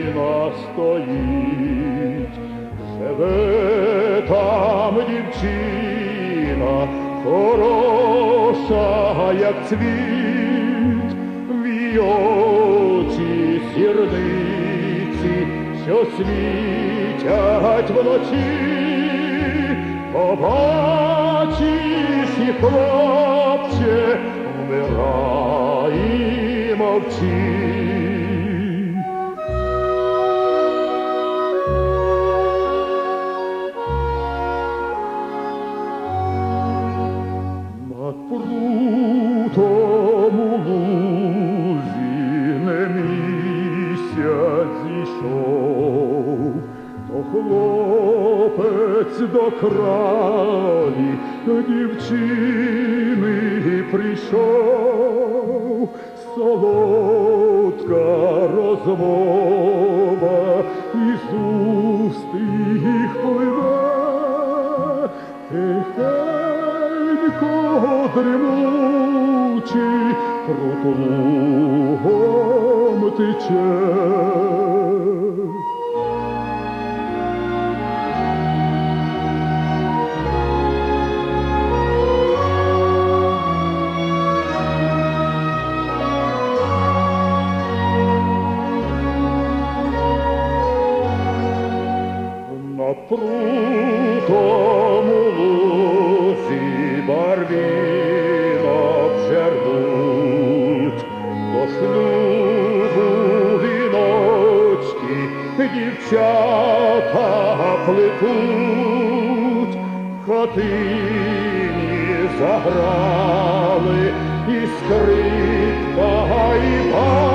дівчина стоїть, живе там дівчина, хороша, як цвіт, в її очі зірниці, що світять вночі. Побачиш і, хлопче, вмирай і мовчи. Над прутом у лузі не місяць зійшов, то хлопець до кралі дівчини прийшов. Солодка розмова із уст їх пливе, тихенько дрімучий прут лугом тече. Над прутом у лузі барвінок жердуть, до шлюбу віночки дівчата плетуть. В хатині заграли і скрипка, і